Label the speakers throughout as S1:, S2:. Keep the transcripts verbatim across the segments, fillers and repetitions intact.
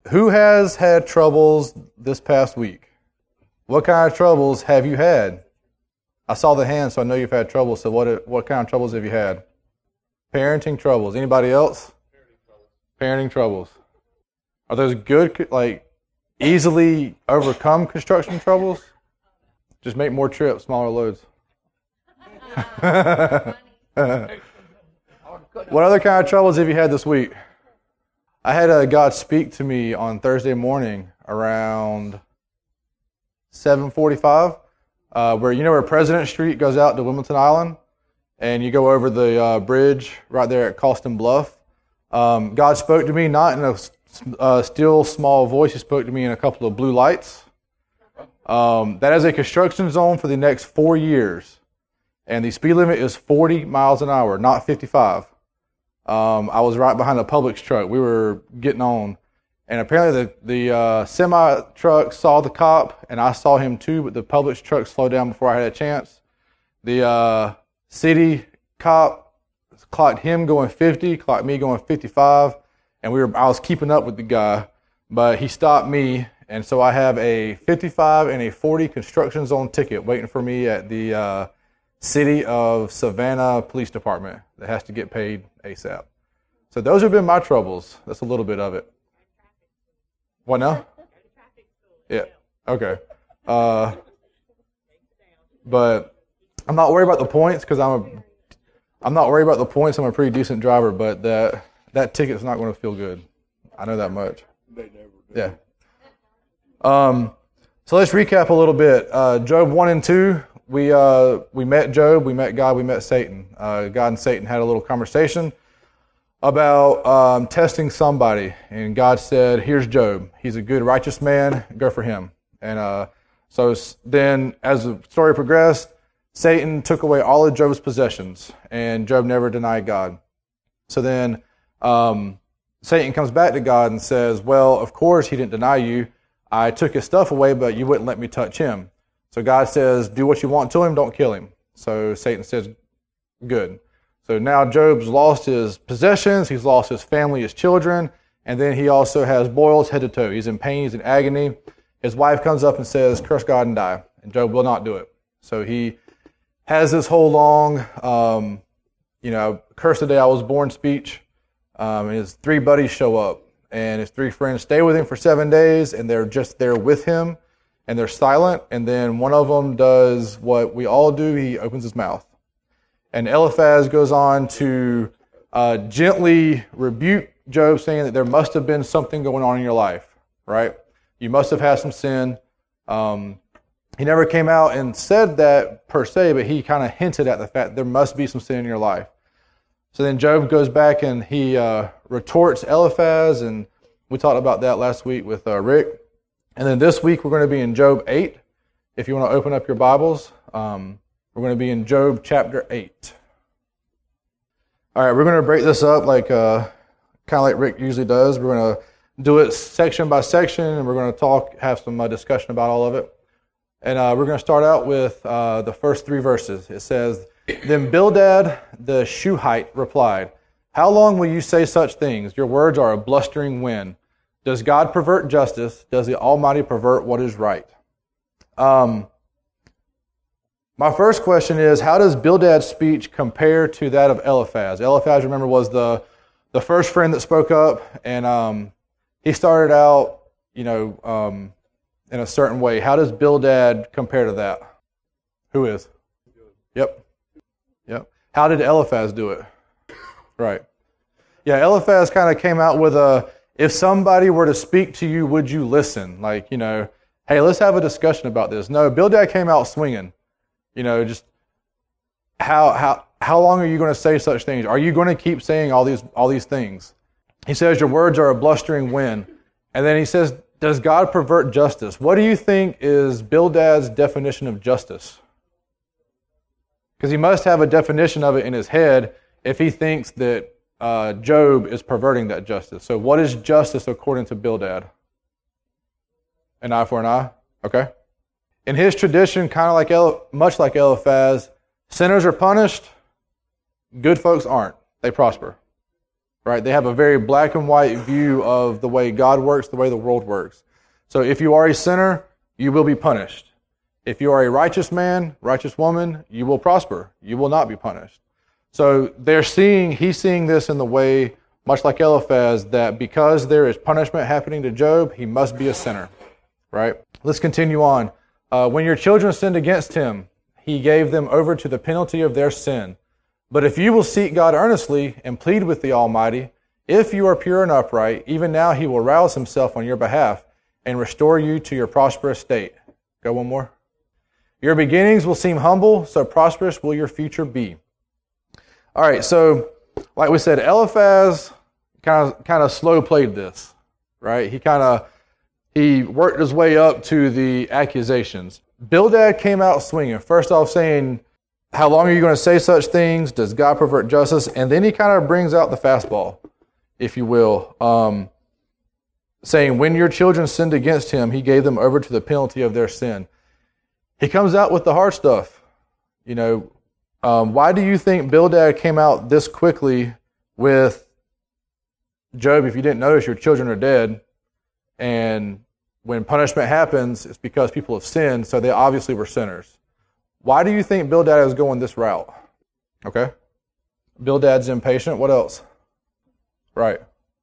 S1: who has had troubles this past week? What kind of troubles have you had? I saw the hand, so I know you've had trouble. So what what kind of troubles have you had? Parenting troubles. Anybody else? Parenting troubles. Parenting troubles. Are those good, like, easily overcome construction troubles? Just make more trips, smaller loads. What other kind of troubles have you had this week? I had a God speak to me on Thursday morning around seven forty-five, uh, where you know where President Street goes out to Wilmington Island, and you go over the uh, bridge right there at Coston Bluff. Um, God spoke to me not in a uh, still small voice. He spoke to me in a couple of blue lights. Um, that is a construction zone for the next four years, and the speed limit is forty miles an hour, not fifty-five. Um, I was right behind a Publix truck. We were getting on. And apparently the, the uh, semi-truck saw the cop, and I saw him too, but the Publix truck slowed down before I had a chance. The uh, city cop clocked him going fifty, clocked me going fifty-five, and we were I was keeping up with the guy, but he stopped me, and so I have a fifty-five and a forty construction zone ticket waiting for me at the uh, City of Savannah Police Department that has to get paid ASAP. So those have been my troubles. That's a little bit of it. What now? Yeah. Okay. Uh, but I'm not worried about the points because I'm a, I'm not worried about the points. I'm a pretty decent driver, but that that ticket's not going to feel good. I know that much. Yeah. Um. So let's recap a little bit. Uh, Job one and two. We uh we met Job. We met God. We met Satan. Uh, God and Satan had a little conversation about um, testing somebody, and God said, "Here's Job. He's a good, righteous man. Go for him." And uh, so then, as the story progressed, Satan took away all of Job's possessions, and Job never denied God. So then, um, Satan comes back to God and says, "Well, of course he didn't deny you. I took his stuff away, but you wouldn't let me touch him." So God says, "Do what you want to him. Don't kill him." So Satan says, "Good." So now Job's lost his possessions, he's lost his family, his children, and then he also has boils head to toe. He's in pain, he's in agony. His wife comes up and says, "Curse God and die." And Job will not do it. So he has this whole long, um, you know, curse the day I was born speech. Um, and his three buddies show up, and his three friends stay with him for seven days, and they're just there with him, and they're silent. And then one of them does what we all do, he opens his mouth. And Eliphaz goes on to uh, gently rebuke Job, saying that there must have been something going on in your life, right? You must have had some sin. Um, he never came out and said that per se, but he kind of hinted at the fact there must be some sin in your life. So then Job goes back and he uh, retorts Eliphaz, and we talked about that last week with uh, Rick. And then this week we're going to be in Job eight. If you want to open up your Bibles, um, we're going to be in Job chapter eight. All right, we're going to break this up like uh, kind of like Rick usually does. We're going to do it section by section, and we're going to talk, have some uh, discussion about all of it. And uh, we're going to start out with uh, the first three verses. It says, "Then Bildad the Shuhite replied, 'How long will you say such things? Your words are a blustering wind. Does God pervert justice? Does the Almighty pervert what is right?'" Um, my first question is, how does Bildad's speech compare to that of Eliphaz? Eliphaz, remember, was the, the first friend that spoke up, and um, he started out, you know, um, in a certain way. How does Bildad compare to that? Who is? Yep. Yep. How did Eliphaz do it? Right. Yeah, Eliphaz kind of came out with a, if somebody were to speak to you, would you listen? Like, you know, hey, let's have a discussion about this. No, Bildad came out swinging. You know, just how how how long are you going to say such things? Are you going to keep saying all these all these things? He says your words are a blustering wind. And then he says, does God pervert justice? What do you think is Bildad's definition of justice? Because he must have a definition of it in his head if he thinks that uh, Job is perverting that justice. So what is justice according to Bildad? An eye for an eye? Okay. In his tradition, kind of like El, much like Eliphaz, sinners are punished, good folks aren't. They prosper. right? They have a very black and white view of the way God works, the way the world works. So if you are a sinner, you will be punished. If you are a righteous man, righteous woman, you will prosper. You will not be punished. So they're seeing, he's seeing this in the way, much like Eliphaz, that because there is punishment happening to Job, he must be a sinner, right? Let's continue on. Uh, when your children sinned against him, he gave them over to the penalty of their sin. But if you will seek God earnestly and plead with the Almighty, if you are pure and upright, even now he will rouse himself on your behalf and restore you to your prosperous state. Go one more. Your beginnings will seem humble, so prosperous will your future be. All right, so like we said, Eliphaz kind of kind of slow played this, right? He kind of he worked his way up to the accusations. Bildad came out swinging. First off, saying, "How long are you going to say such things? Does God pervert justice?" And then he kind of brings out the fastball, if you will, um, saying, "When your children sinned against him, he gave them over to the penalty of their sin." He comes out with the hard stuff. You know, um, why do you think Bildad came out this quickly with Job? If you didn't notice, your children are dead. And when punishment happens, it's because people have sinned, so they obviously were sinners. Why do you think Bildad is going this route? Okay. Bildad's impatient. What else? Right.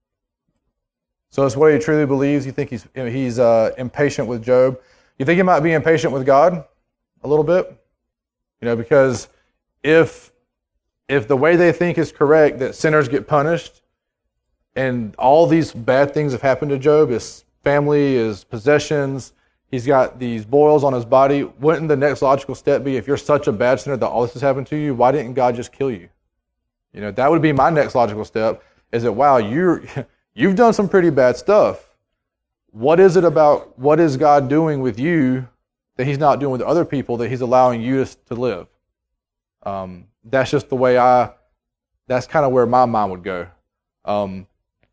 S1: So it's what he truly believes. You think he's he's uh, impatient with Job. You think he might be impatient with God a little bit? You know, because if if the way they think is correct, that sinners get punished, and all these bad things have happened to Job, his family, his possessions, he's got these boils on his body, wouldn't the next logical step be, if you're such a bad sinner that all this has happened to you, why didn't God just kill you? You know, that would be my next logical step, is that, wow, you're, you've done some pretty bad stuff. What is it about, what is God doing with you that he's not doing with other people, that he's allowing you to, to live? Um, that's just the way I, that's kind of where my mind would go. Um,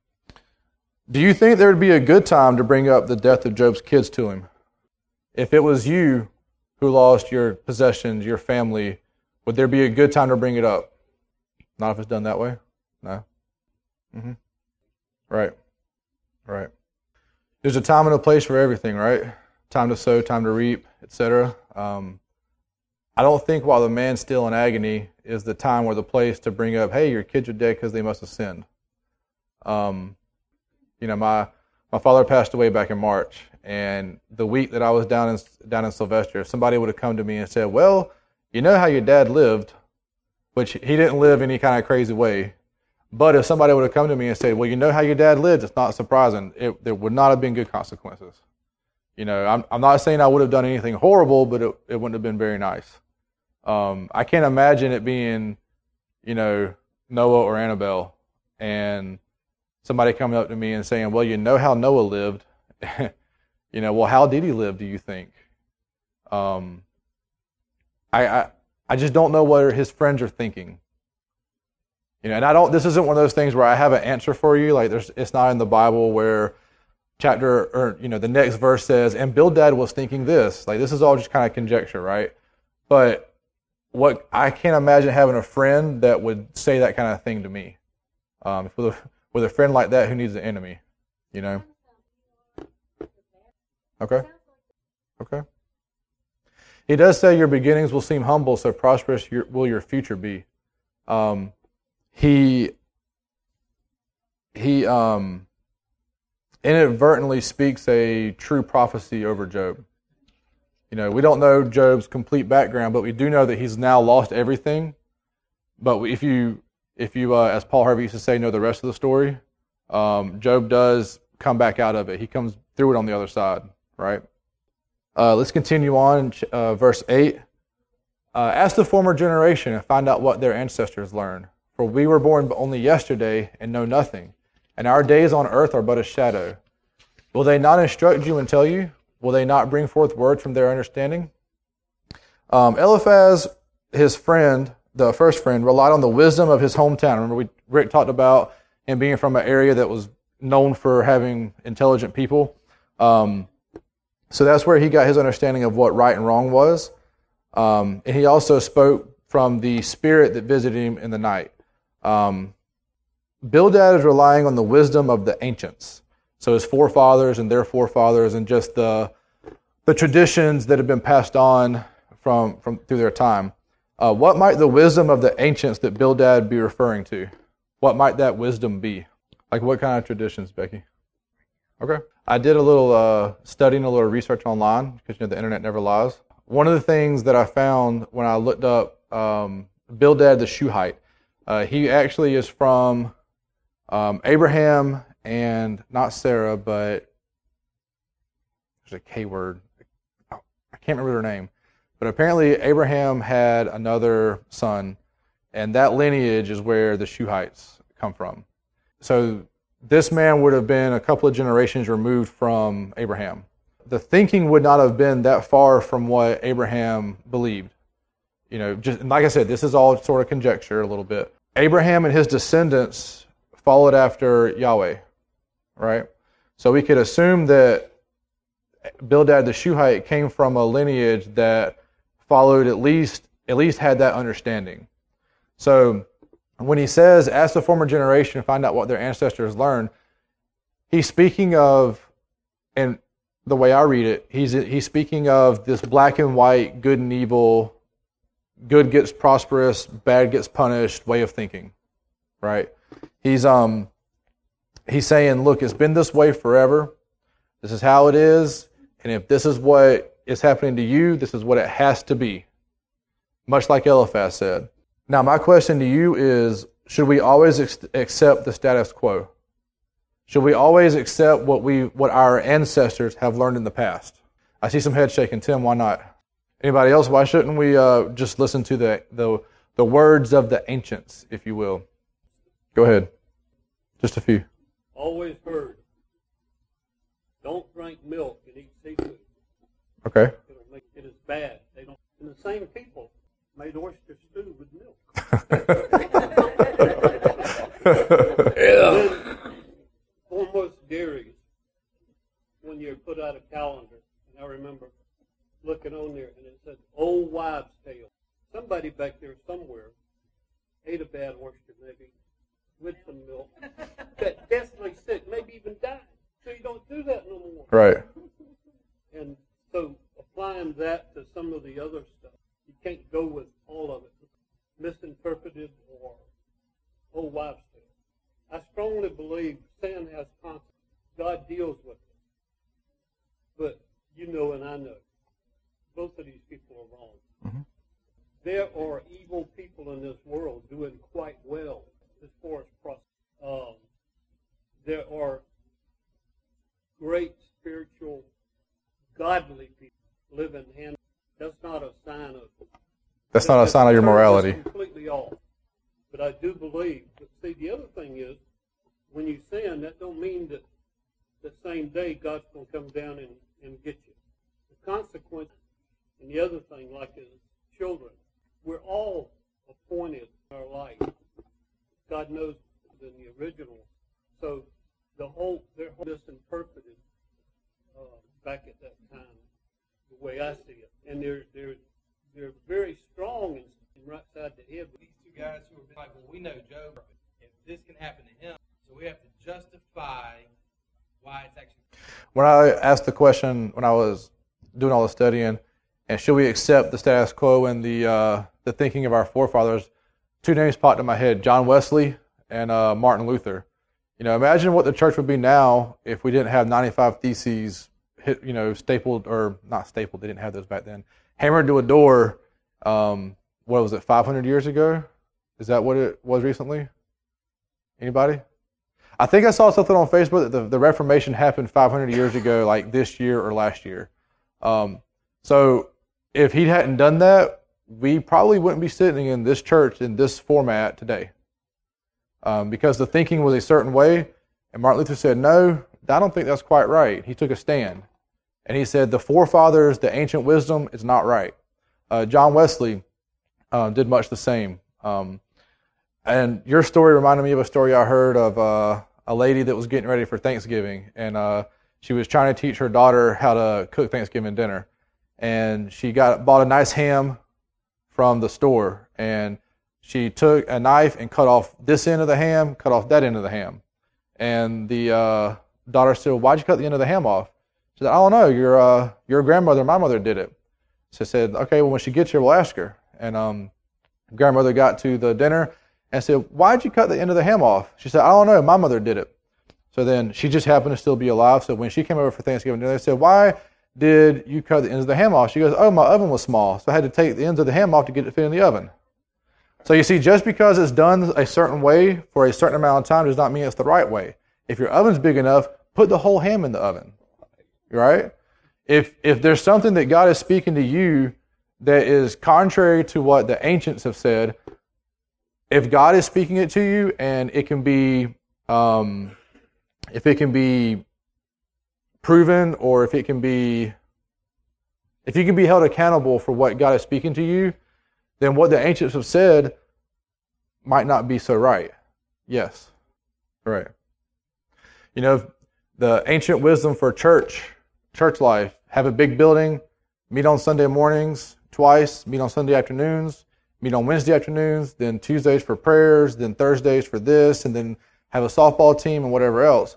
S1: do you think there would be a good time to bring up the death of Job's kids to him? If it was you who lost your possessions, your family, would there be a good time to bring it up? Not if it's done that way? No? Mm-hmm. Right. Right. There's a time and a place for everything, right? Time to sow, time to reap, et cetera. Um, I don't think while the man's still in agony is the time or the place to bring up, hey, your kids are dead because they must have sinned. Um, you know, my my father passed away back in March, and the week that I was down in down in Sylvester, if somebody would have come to me and said, well, you know how your dad lived, which he didn't live any kind of crazy way. But if somebody would have come to me and said, well, you know how your dad lived, it's not surprising. It, there would not have been good consequences. You know, I'm, I'm not saying I would have done anything horrible, but it, it wouldn't have been very nice. Um, I can't imagine it being, you know, Noah or Annabelle, and somebody coming up to me and saying, well, you know how Noah lived. You know, well, how did he live, do you think? Um, I, I I just don't know what his friends are thinking. You know, and I don't. This isn't one of those things where I have an answer for you. Like, there's, it's not in the Bible where chapter or you know the next verse says, "And Bildad was thinking this." Like, this is all just kind of conjecture, right? But what I can't imagine having a friend that would say that kind of thing to me. Um, with a with a friend like that, who needs an enemy? You know. Okay. Okay. He does say your beginnings will seem humble, so prosperous your, will your future be. Um, he he um, inadvertently speaks a true prophecy over Job. You know, we don't know Job's complete background, but we do know that he's now lost everything. But if you, if you, uh, as Paul Harvey used to say, know the rest of the story, um, Job does come back out of it. He comes through it on the other side, right? Uh, let's continue on, uh, verse eight. Uh, Ask the former generation and find out what their ancestors learned. For we were born only yesterday and know nothing, and our days on earth are but a shadow. Will they not instruct you and tell you? Will they not bring forth word from their understanding? Um, Eliphaz, his friend, the first friend, relied on the wisdom of his hometown. Remember, we Rick talked about him being from an area that was known for having intelligent people. Um, so that's where he got his understanding of what right and wrong was. Um, and he also spoke from the spirit that visited him in the night. Um, Bildad is relying on the wisdom of the ancients. So his forefathers and their forefathers and just the the traditions that have been passed on from, from through their time. Uh, what might the wisdom of the ancients that Bildad be referring to? What might that wisdom be? Like what kind of traditions, Becky? Okay. I did a little uh, studying, a little research online because you know the internet never lies. One of the things that I found when I looked up um, Bildad the Shuhite, uh, he actually is from um, Abraham and not Sarah, but there's a K word. I can't remember their name. But apparently Abraham had another son, and that lineage is where the Shuhites come from. So this man would have been a couple of generations removed from Abraham. The thinking would not have been that far from what Abraham believed. You know, just like I said, this is all sort of conjecture a little bit. Abraham and his descendants followed after Yahweh, right? So we could assume that Bildad the Shuhite came from a lineage that followed at least at least had that understanding. So when he says, ask the former generation and find out what their ancestors learned, he's speaking of, and the way I read it, he's he's speaking of this black and white, good and evil, good gets prosperous, bad gets punished way of thinking, right? He's um he's saying, look, it's been this way forever. This is how it is, and if this is what is happening to you, this is what it has to be. Much like Eliphaz said. Now, my question to you is, should we always ex- accept the status quo? Should we always accept what we what our ancestors have learned in the past? I see some head shaking. Tim, why not? Anybody else? Why shouldn't we uh, just listen to the, the the words of the ancients, if you will? Go ahead. Just a few.
S2: Always heard. Don't drink milk and eat seafood.
S1: Okay.
S2: It'll make it is bad. They don't. And the same people made oyster stew with milk.
S1: Yeah.
S2: Almost dairies, when you put out a calendar, and I remember looking on there, and it said Old Wives' Tale. Somebody back there somewhere ate a bad oyster, maybe with some milk, got deathly sick, maybe even died. So you don't do that no more.
S1: Right.
S2: And so applying that to some of the other stuff, you can't go with all of it. Misinterpreted or Old Wives' Tale. I strongly believe sin has consequences. God deals with it. But you know and I know, both of these people are wrong.
S1: Mm-hmm.
S2: There are evil people in this world doing quite well as far as process. Um, there are great spiritual, godly people living hand. That's not a sign of.
S1: That's not a sign of your morality.
S2: Completely off. But I do believe. But see, the other thing is, when you sin, that don't mean that the same day God's going to come down and, and get you. The consequence, and the other thing, like as children, we're all appointed in our life. God knows than the original. So the whole, they're misinterpreted uh, back at that time, the way I see it. And they're they're they're very strong and right side the head.
S3: These two guys who are like, well, we know Job. If this can happen to him, so we have to justify why it's actually.
S1: When I asked the question, when I was doing all the studying, and should we accept the status quo and the uh, the thinking of our forefathers, two names popped in my head: John Wesley and uh, Martin Luther. You know, imagine what the church would be now if we didn't have ninety-five Theses, hit, you know, stapled or not stapled. They didn't have those back then. Hammered to a door. Um, what was it? five hundred years ago? Is that what it was recently? Anybody? I think I saw something on Facebook that the, the Reformation happened five hundred years ago, like this year or last year. Um, so if he hadn't done that, we probably wouldn't be sitting in this church in this format today. Um, because the thinking was a certain way, and Martin Luther said, no, I don't think that's quite right. He took a stand. And he said, the forefathers, the ancient wisdom is not right. Uh, John Wesley uh, did much the same. Um, and your story reminded me of a story I heard of uh, a lady that was getting ready for Thanksgiving, and uh, she was trying to teach her daughter how to cook Thanksgiving dinner. And she got bought a nice ham from the store, and she took a knife and cut off this end of the ham, cut off that end of the ham. And the uh, daughter said, well, why'd you cut the end of the ham off? She said, I don't know. Your uh, your grandmother, my mother did it. So I said, okay, well, when she gets here, we'll ask her. And um, grandmother got to the dinner and said, why'd you cut the end of the ham off? She said, I don't know. My mother did it. So then she just happened to still be alive. So when she came over for Thanksgiving dinner, they said, why did you cut the ends of the ham off? She goes, oh, my oven was small, so I had to take the ends of the ham off to get it fit in the oven. So you see, just because it's done a certain way for a certain amount of time does not mean it's the right way. If your oven's big enough, put the whole ham in the oven, right? If if there's something that God is speaking to you that is contrary to what the ancients have said, if God is speaking it to you and it can be, um, if it can be proven, or if it can be, if you can be held accountable for what God is speaking to you, then what the ancients have said might not be so right. Yes, right. You know, the ancient wisdom for church, church life, have a big building, meet on Sunday mornings twice, meet on Sunday afternoons, meet on Wednesday afternoons, then Tuesdays for prayers, then Thursdays for this, and then have a softball team and whatever else.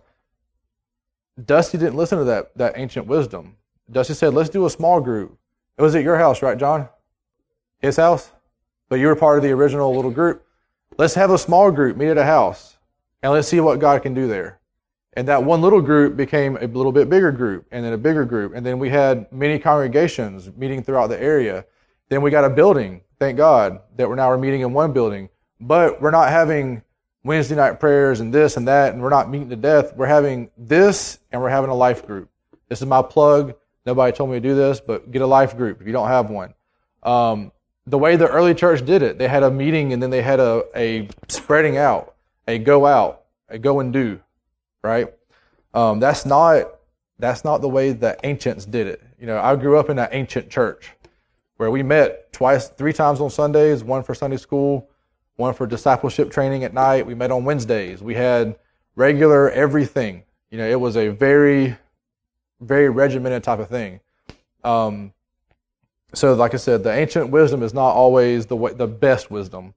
S1: Dusty didn't listen to that, that ancient wisdom. Dusty said, let's do a small group. It was at your house, right, John? His house? But you were part of the original little group. Let's have a small group, meet at a house, and let's see what God can do there. And that one little group became a little bit bigger group, and then a bigger group. And then we had many congregations meeting throughout the area. Then we got a building, thank God, that we're now we're meeting in one building. But we're not having Wednesday night prayers and this and that, and we're not meeting to death. We're having this, and we're having a life group. This is my plug. Nobody told me to do this, but get a life group if you don't have one. Um, the way the early church did it, they had a meeting, and then they had a, a spreading out, a go out, a go and do, right? Um, that's not that's not the way the ancients did it. You know, I grew up in an ancient church where we met twice, three times on Sundays, one for Sunday school, one for discipleship training at night. We met on Wednesdays. We had regular everything. You know, it was a very, very regimented type of thing. Um, so, like I said, the ancient wisdom is not always the way, the best wisdom.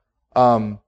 S1: Um,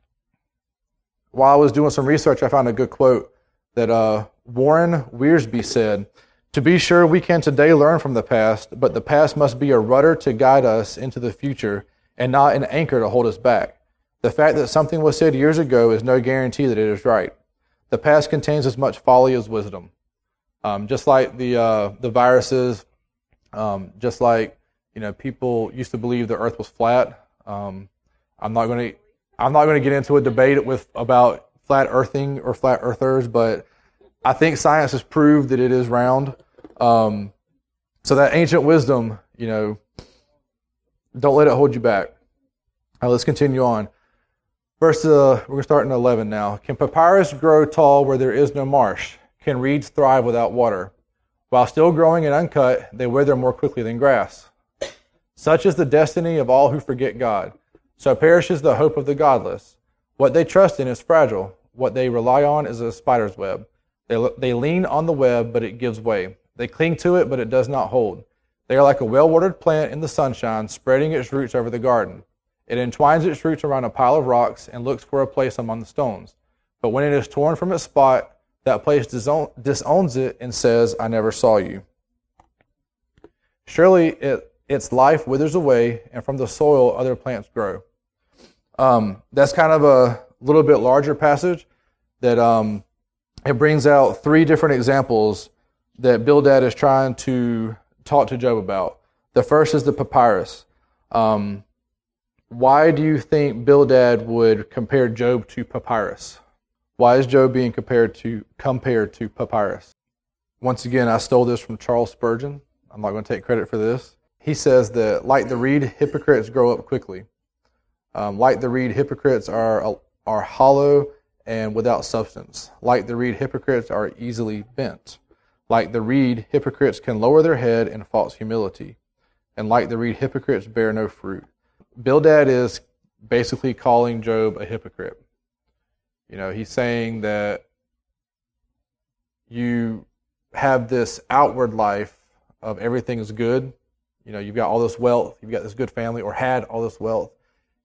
S1: while I was doing some research, I found a good quote that uh, Warren Wiersbe said, "To be sure, we can today learn from the past, but the past must be a rudder to guide us into the future and not an anchor to hold us back. The fact that something was said years ago is no guarantee that it is right. The past contains as much folly as wisdom." Um, just like the uh, the viruses, um, just like you know, people used to believe the Earth was flat. Um, I'm not going to I'm not going to get into a debate with about flat earthing or flat earthers, but I think science has proved that it is round. Um, so that ancient wisdom, you know, don't let it hold you back. All right, let's continue on. Verse, uh, we're going to start in eleven now. Can papyrus grow tall where there is no marsh? Can reeds thrive without water? While still growing and uncut, they wither more quickly than grass. Such is the destiny of all who forget God. So perishes the hope of the godless. What they trust in is fragile. What they rely on is a spider's web. They, they lean on the web, but it gives way. They cling to it, but it does not hold. They are like a well-watered plant in the sunshine, spreading its roots over the garden. It entwines its roots around a pile of rocks and looks for a place among the stones. But when it is torn from its spot, that place disown, disowns it and says, "I never saw you." Surely it, its life withers away, and from the soil other plants grow. Um, that's kind of a little bit larger passage that um, it brings out three different examples that Bildad is trying to talk to Job about. The first is the papyrus. Um, why do you think Bildad would compare Job to papyrus? Why is Job being compared to compared to papyrus? Once again, I stole this from Charles Spurgeon. I'm not going to take credit for this. He says that, like the reed, hypocrites grow up quickly. Um, like the reed, hypocrites are are hollow and without substance. Like the reed, hypocrites are easily bent. Like the reed, hypocrites can lower their head in false humility. And like the reed, hypocrites bear no fruit. Bildad is basically calling Job a hypocrite. You know, he's saying that you have this outward life of everything is good. You know, you've got all this wealth, you've got this good family, or had all this wealth,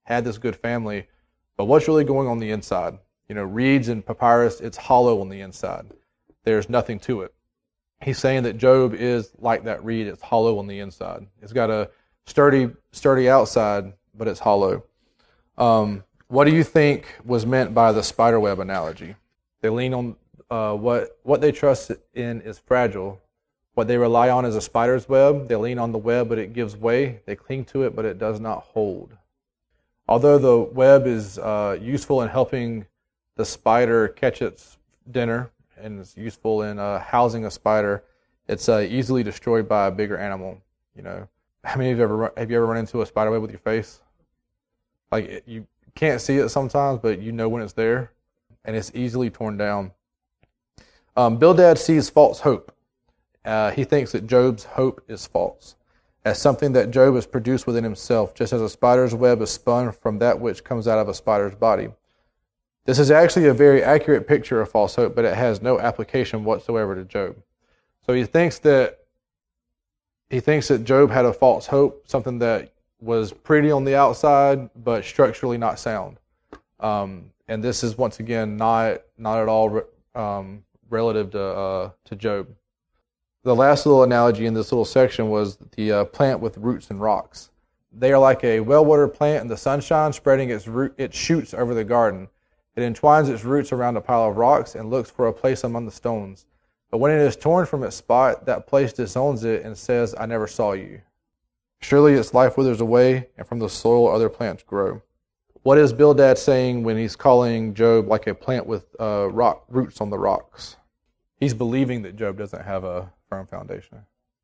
S1: had this good family, but what's really going on the inside? You know, reeds and papyrus, it's hollow on the inside. There's nothing to it. He's saying that Job is like that reed. It's hollow on the inside. It's got a sturdy, sturdy outside, but it's hollow. Um, what do you think was meant by the spider web analogy? They lean on uh, what what they trust in is fragile. What they rely on is a spider's web. They lean on the web, but it gives way. They cling to it, but it does not hold. Although the web is uh, useful in helping the spider catch its dinner, and it's useful in uh, housing a spider, it's uh, easily destroyed by a bigger animal. You know, how many of you ever have you ever run into a spider web with your face? Like it, you can't see it sometimes, but you know when it's there, and it's easily torn down. Um, Bildad sees false hope. Uh, he thinks that Job's hope is false, as something that Job has produced within himself, just as a spider's web is spun from that which comes out of a spider's body. This is actually a very accurate picture of false hope, but it has no application whatsoever to Job. So he thinks that he thinks that Job had a false hope, something that was pretty on the outside, but structurally not sound. Um, and this is once again not not at all um, relative to uh, to Job. The last little analogy in this little section was the uh, plant with roots and rocks. They are like a well-watered plant in the sunshine, spreading its root, its shoots over the garden. It entwines its roots around a pile of rocks and looks for a place among the stones. But when it is torn from its spot, that place disowns it and says, "I never saw you." Surely its life withers away, and from the soil other plants grow. What is Bildad saying when he's calling Job like a plant with uh, rock roots on the rocks? He's believing that Job doesn't have a firm foundation.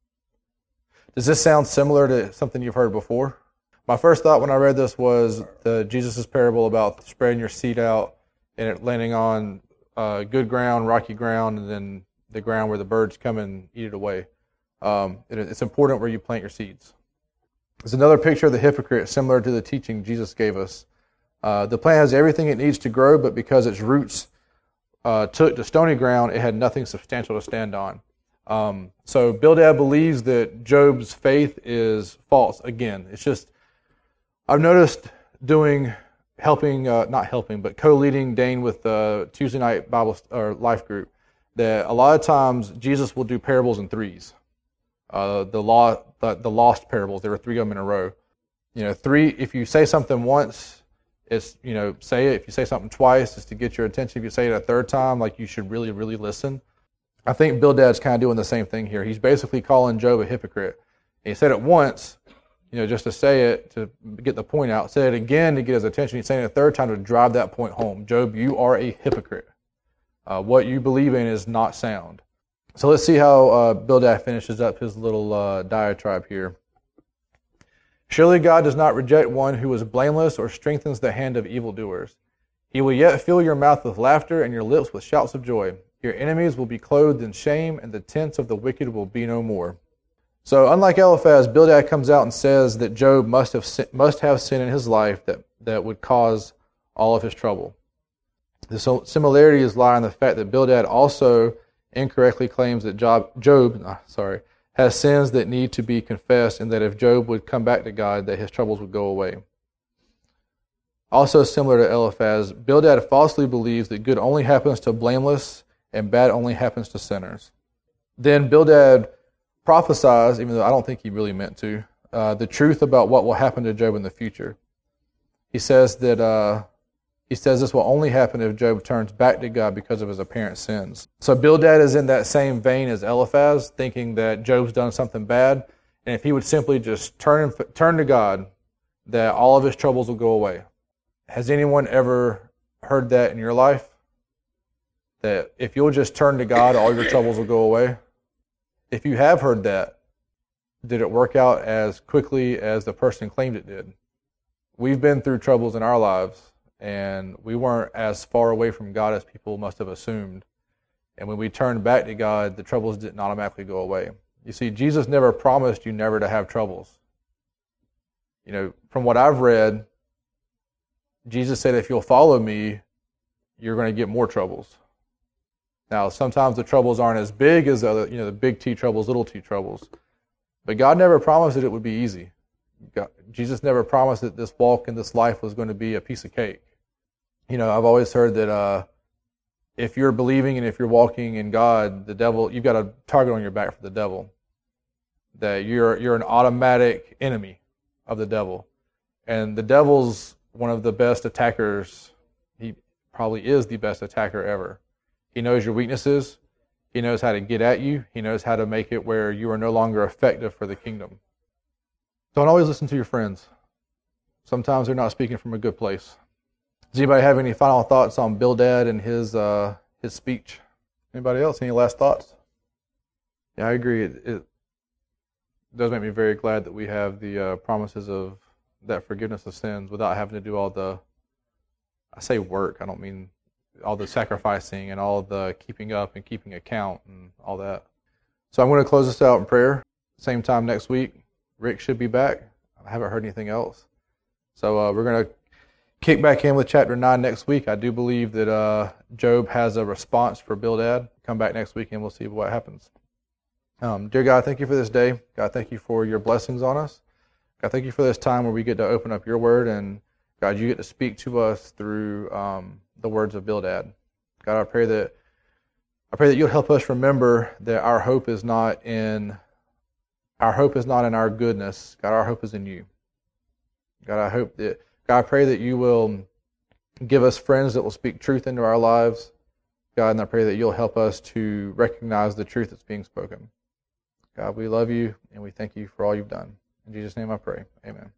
S1: Does this sound similar to something you've heard before? My first thought when I read this was the Jesus' parable about spreading your seed out and it landing on uh, good ground, rocky ground, and then the ground where the birds come and eat it away. Um, it, it's important where you plant your seeds. There's another picture of the hypocrite similar to the teaching Jesus gave us. Uh, the plant has everything it needs to grow, but because its roots uh, took to stony ground, it had nothing substantial to stand on. Um, so Bildad believes that Job's faith is false. Again, it's just, I've noticed doing, helping, uh, not helping, but co-leading Dane with the Tuesday night Bible or life group, that a lot of times Jesus will do parables in threes. Uh, the law, the, the lost parables, there were three of them in a row. You know, three, if you say something once, it's, you know, say it. If you say something twice, it's to get your attention. If you say it a third time, like you should really, really listen. I think Bildad's kind of doing the same thing here. He's basically calling Job a hypocrite. And he said it once, you know, just to say it, to get the point out. Said it again to get his attention. He's saying it a third time to drive that point home. Job, you are a hypocrite. Uh, what you believe in is not sound. So let's see how uh, Bildad finishes up his little uh, diatribe here. Surely God does not reject one who is blameless or strengthens the hand of evildoers. He will yet fill your mouth with laughter and your lips with shouts of joy. Your enemies will be clothed in shame, and the tents of the wicked will be no more. So unlike Eliphaz, Bildad comes out and says that Job must have must have sin in his life that, that would cause all of his trouble. The similarities lie in the fact that Bildad also incorrectly claims that Job, Job sorry, has sins that need to be confessed, and that if Job would come back to God, that his troubles would go away. Also similar to Eliphaz, Bildad falsely believes that good only happens to blameless and bad only happens to sinners. Then Bildad prophesies, even though I don't think he really meant to, uh, the truth about what will happen to Job in the future. He says that uh, he says this will only happen if Job turns back to God because of his apparent sins. So Bildad is in that same vein as Eliphaz, thinking that Job's done something bad, and if he would simply just turn turn to God, that all of his troubles will go away. Has anyone ever heard that in your life? That if you'll just turn to God, all your troubles will go away? If you have heard that, did it work out as quickly as the person claimed it did? We've been through troubles in our lives, and we weren't as far away from God as people must have assumed. And when we turned back to God, the troubles didn't automatically go away. You see, Jesus never promised you never to have troubles. You know, from what I've read, Jesus said, if you'll follow me, you're going to get more troubles. Now, sometimes the troubles aren't as big as the, you know, the big T troubles, little T troubles. But God never promised that it would be easy. God, Jesus never promised that this walk in this life was going to be a piece of cake. You know, I've always heard that uh, if you're believing and if you're walking in God, the devil, you've got a target on your back for the devil. That you're you're an automatic enemy of the devil. And the devil's one of the best attackers. He probably is the best attacker ever. He knows your weaknesses. He knows how to get at you. He knows how to make it where you are no longer effective for the kingdom. Don't always listen to your friends. Sometimes they're not speaking from a good place. Does anybody have any final thoughts on Bildad and his uh, his speech? Anybody else? Any last thoughts? Yeah, I agree. It, it does make me very glad that we have the uh, promises of that forgiveness of sins without having to do all the, I say work, I don't mean all the sacrificing and all the keeping up and keeping account and all that. So I'm going to close this out in prayer. Same time next week. Rick should be back. I haven't heard anything else. So uh, we're going to kick back in with chapter nine next week. I do believe that uh, Job has a response for Bildad. Come back next week and we'll see what happens. Um, dear God, thank you for this day. God, thank you for your blessings on us. God, thank you for this time where we get to open up your word, and God, you get to speak to us through um, the words of Bildad. God, I pray that I pray that you'll help us remember that our hope is not in our hope is not in our goodness. God, our hope is in you. God, I hope that God, I pray that you will give us friends that will speak truth into our lives. God, and I pray that you'll help us to recognize the truth that's being spoken. God, we love you and we thank you for all you've done. In Jesus' name I pray. Amen.